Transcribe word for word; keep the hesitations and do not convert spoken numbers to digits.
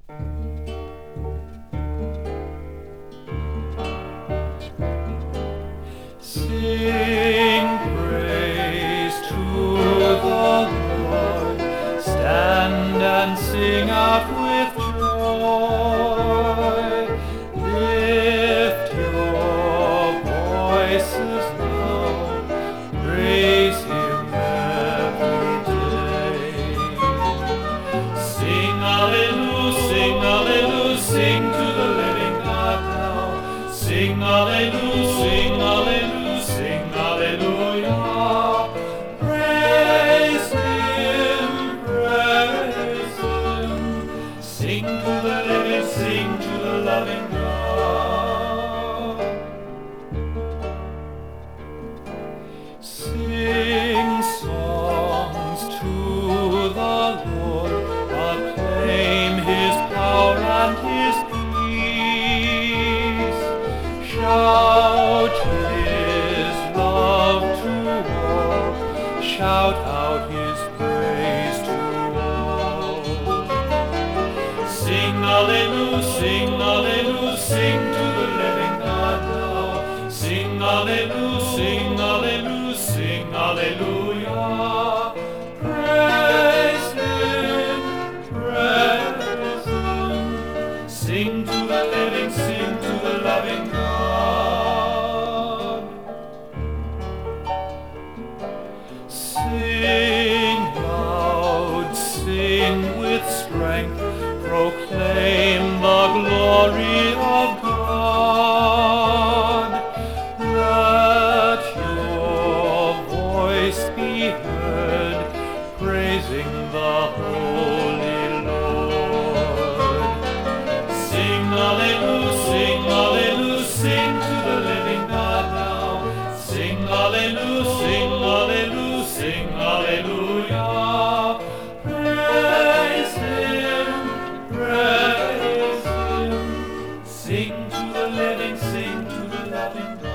Sing praise to the Lord, stand and sing out with joy. Lift your voices now, praise Him every day. Sing Alleluia, sing Alleluia, sing to the living God now. Sing Alleluia, sing Alleluia, sing Alleluia. Praise Him, praise Him. Sing to the living, sing to the loving God. Sing songs to the Lord, acclaim His power and His peace. Shout His love to all, shout out His praise to all. Sing Alleluia, sing Alleluia, sing to the living God now. Sing Alleluia, sing Alleluia, sing Alleluia. Praise Him, praise Him. Sing to the living, sing to the loving God. Sing loud, sing with strength, proclaim the glory of God. Let your voice be heard, praising the Holy Lord. Sing Alleluia, sing Alleluia, sing to the living God now. Sing Alleluia, sing Alleluia, sing Alleluia. Praise Him, praise Him. Sing to the living, sing to the loving God.